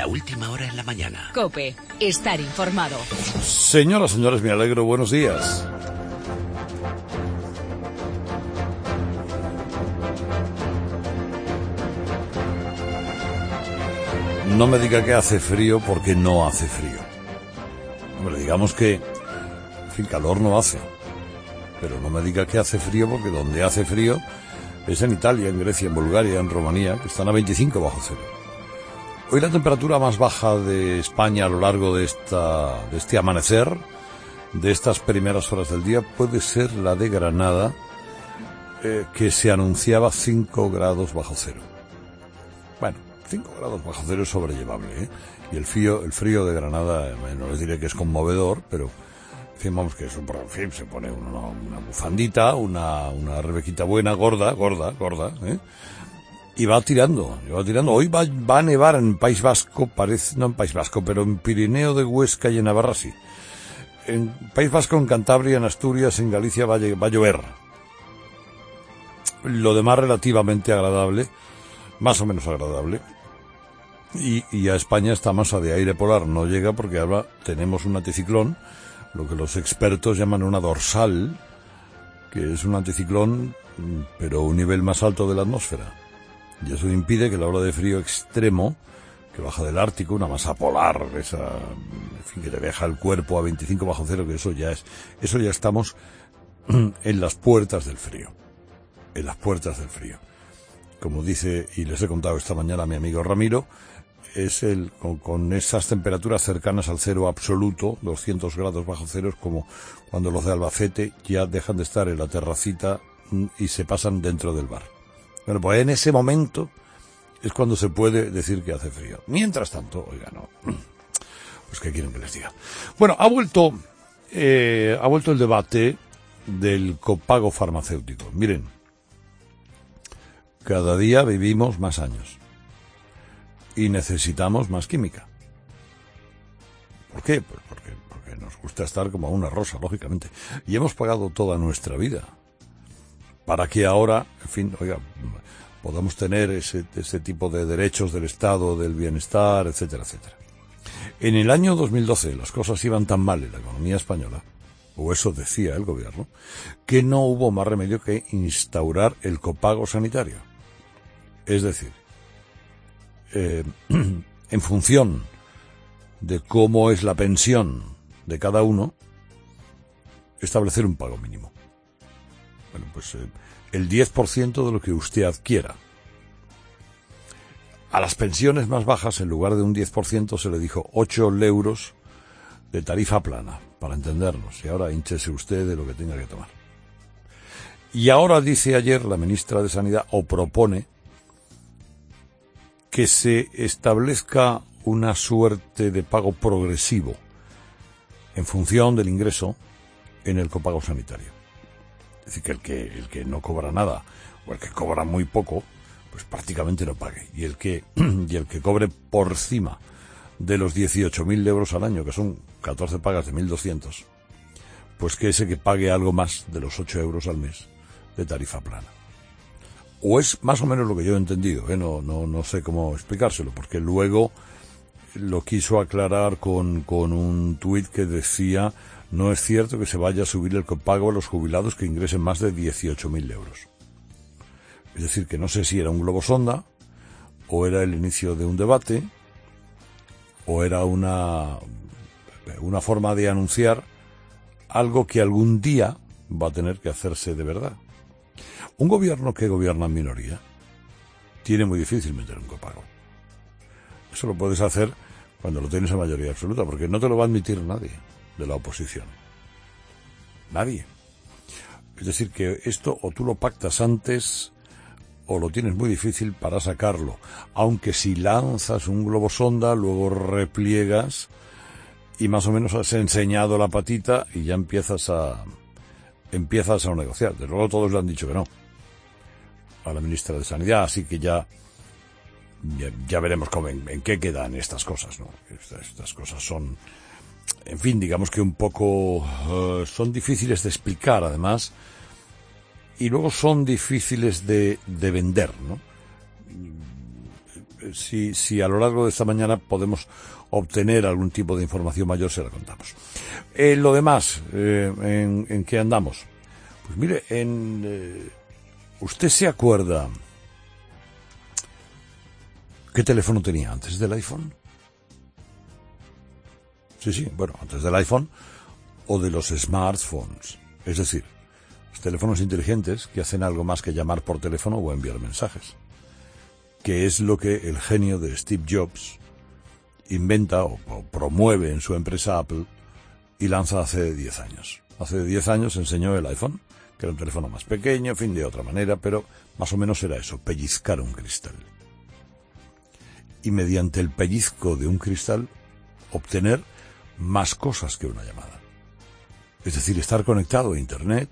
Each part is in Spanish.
La última hora en la mañana. COPE. Estar informado. Señoras, señores, me alegro. Buenos días. No me diga que hace frío porque no hace frío. Hombre, digamos que, en fin, calor no hace. Pero no me diga que hace frío porque donde hace frío es en Italia, en Grecia, en Bulgaria, en Rumanía, que están a 25 bajo cero. Hoy la temperatura más baja de España a lo largo de este amanecer, de estas primeras horas del día, puede ser la de Granada, que se anunciaba 5 grados bajo cero. Bueno, 5 grados bajo cero es sobrellevable, ¿eh? Y el frío de Granada, no les diré que es conmovedor, pero en fin, vamos, que eso, en fin, se pone una bufandita, una rebequita buena, gorda, ¿eh? Y va tirando. Hoy va a nevar en País Vasco, no en País Vasco, pero en Pirineo de Huesca y en Navarra sí. En País Vasco, en Cantabria, en Asturias, en Galicia va a llover. Lo demás relativamente agradable, más o menos agradable. Y a España esta masa de aire polar no llega porque ahora tenemos un anticiclón, lo que los expertos llaman una dorsal, que es un anticiclón, pero a un nivel más alto de la atmósfera. Y eso impide que la ola de frío extremo, que baja del Ártico, una masa polar, en fin, que te deja el cuerpo a 25 bajo cero, que eso ya estamos en las puertas del frío. En las puertas del frío. Como dice, y les he contado esta mañana a mi amigo Ramiro, es con esas temperaturas cercanas al cero absoluto, 200 grados bajo cero, es como cuando los de Albacete ya dejan de estar en la terracita y se pasan dentro del bar. Bueno, pues en ese momento es cuando se puede decir que hace frío. Mientras tanto, oiga, no, pues ¿qué quieren que les diga? Bueno, ha vuelto el debate del copago farmacéutico. Miren, cada día vivimos más años y necesitamos más química. ¿Por qué? Pues porque nos gusta estar como una rosa, lógicamente. Y hemos pagado toda nuestra vida para que ahora, en fin, oiga, podamos tener ese tipo de derechos del Estado, del bienestar, etcétera, etcétera. En el año 2012 las cosas iban tan mal en la economía española, o eso decía el gobierno, que no hubo más remedio que instaurar el copago sanitario. Es decir, en función de cómo es la pensión de cada uno, establecer un pago mínimo. Bueno, pues el 10% de lo que usted adquiera. A las pensiones más bajas, en lugar de un 10%, se le dijo 8 euros de tarifa plana, para entendernos. Y ahora hínchese usted de lo que tenga que tomar. Y ahora dice ayer la ministra de Sanidad, o propone, que se establezca una suerte de pago progresivo en función del ingreso en el copago sanitario. Es decir, que el que no cobra nada o el que cobra muy poco, pues prácticamente no pague. Y el que cobre por encima de los 18.000 euros al año, que son 14 pagas de 1.200, pues que ese que pague algo más de los 8 euros al mes de tarifa plana. O es más o menos lo que yo he entendido, no sé cómo explicárselo, porque luego lo quiso aclarar con un tuit que decía: no es cierto que se vaya a subir el copago a los jubilados que ingresen más de 18.000 euros. Es decir, que no sé si era un globo sonda, o era el inicio de un debate, o era una forma de anunciar algo que algún día va a tener que hacerse de verdad. Un gobierno que gobierna en minoría tiene muy difícil meter un copago. Eso lo puedes hacer cuando lo tienes en mayoría absoluta, porque no te lo va a admitir nadie de la oposición. Nadie. Es decir, que esto o tú lo pactas antes o lo tienes muy difícil para sacarlo. Aunque si lanzas un globo sonda, luego repliegas y más o menos has enseñado la patita y ya empiezas a negociar. Desde luego todos le han dicho que no a la ministra de Sanidad, así que ya veremos en qué quedan estas cosas, ¿no? Estas cosas son, en fin, digamos que un poco son difíciles de explicar, además, y luego son difíciles de vender, ¿no? si a lo largo de esta mañana podemos obtener algún tipo de información mayor, se la contamos. Lo demás, ¿en qué andamos? Pues mire, ¿usted se acuerda qué teléfono tenía antes del iPhone? Sí, bueno, antes del iPhone o de los smartphones. Es decir, los teléfonos inteligentes que hacen algo más que llamar por teléfono o enviar mensajes. Que es lo que el genio de Steve Jobs inventa o promueve en su empresa Apple y lanza hace 10 años. Hace 10 años enseñó el iPhone, que era un teléfono más pequeño, en fin, de otra manera, pero más o menos era eso, pellizcar un cristal. Y mediante el pellizco de un cristal, obtener más cosas que una llamada. Es decir, estar conectado a Internet,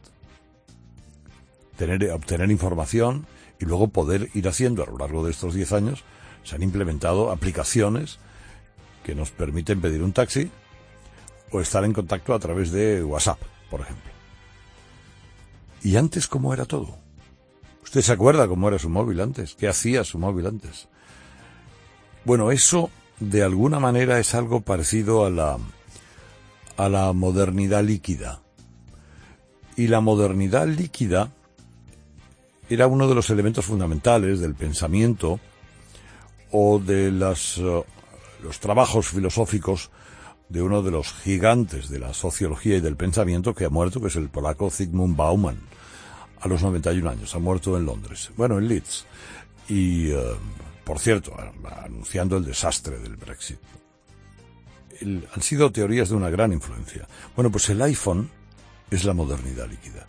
obtener información y luego poder ir haciendo a lo largo de estos 10 años, se han implementado aplicaciones que nos permiten pedir un taxi o estar en contacto a través de WhatsApp, por ejemplo. ¿Y antes cómo era todo? ¿Usted se acuerda cómo era su móvil antes? ¿Qué hacía su móvil antes? Bueno, eso de alguna manera es algo parecido a la modernidad líquida. Y la modernidad líquida era uno de los elementos fundamentales del pensamiento o de los trabajos filosóficos de uno de los gigantes de la sociología y del pensamiento que ha muerto, que es el polaco Zygmunt Bauman, a los 91 años. Ha muerto en Londres, bueno, en Leeds. Y, por cierto, anunciando el desastre del Brexit. Han sido teorías de una gran influencia. Bueno, pues el iPhone es la modernidad líquida.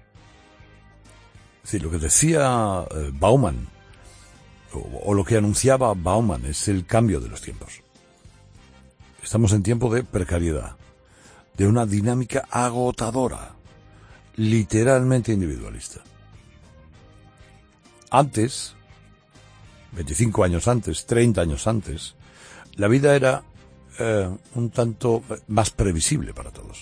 Es decir, lo que decía Bauman, o lo que anunciaba Bauman, es el cambio de los tiempos. Estamos en tiempo de precariedad, de una dinámica agotadora, literalmente individualista. Antes, 25 años antes, 30 años antes, la vida era un tanto más previsible para todos.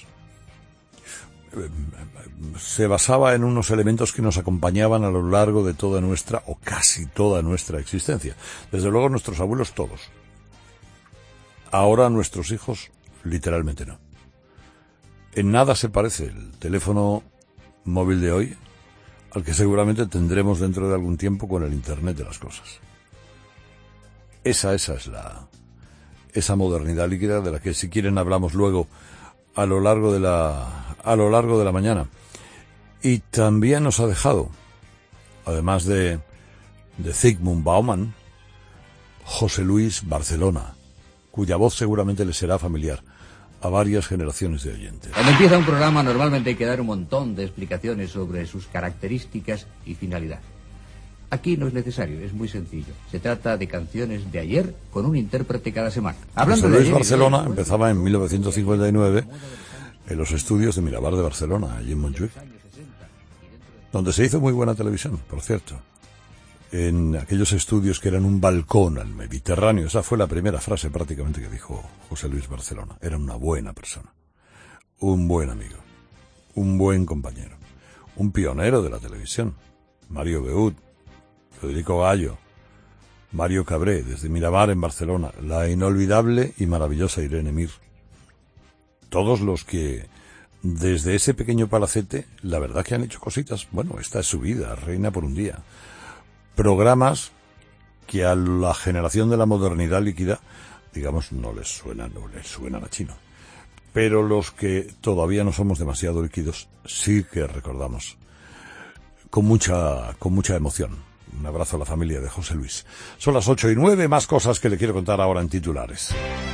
Se basaba en unos elementos que nos acompañaban a lo largo de toda nuestra, o casi toda nuestra existencia. Desde luego nuestros abuelos todos. Ahora nuestros hijos, literalmente no. En nada se parece el teléfono móvil de hoy al que seguramente tendremos dentro de algún tiempo con el Internet de las cosas. Esa es esa modernidad líquida de la que, si quieren, hablamos luego a lo largo de la mañana. Y también nos ha dejado, además de Zygmunt Bauman, José Luis Barcelona, cuya voz seguramente le será familiar a varias generaciones de oyentes. Cuando empieza un programa normalmente hay que dar un montón de explicaciones sobre sus características y finalidad. Aquí no es necesario, es muy sencillo. Se trata de canciones de ayer con un intérprete cada semana. José Luis Barcelona empezaba en 1959 en los estudios de Mirabar de Barcelona, allí en Montjuïc, donde se hizo muy buena televisión, por cierto. En aquellos estudios que eran un balcón al Mediterráneo. Esa fue la primera frase prácticamente que dijo José Luis Barcelona. Era una buena persona, un buen amigo, un buen compañero, un pionero de la televisión. Mario Beut, Federico Gallo, Mario Cabré, desde Mirabar en Barcelona, la inolvidable y maravillosa Irene Mir. Todos los que, desde ese pequeño palacete, la verdad que han hecho cositas. Bueno, esta es su vida, reina por un día. Programas que a la generación de la modernidad líquida, digamos, no les suenan a chino. Pero los que todavía no somos demasiado líquidos, sí que recordamos con mucha emoción. Un abrazo a la familia de José Luis. Son las 8:09, más cosas que le quiero contar ahora en titulares.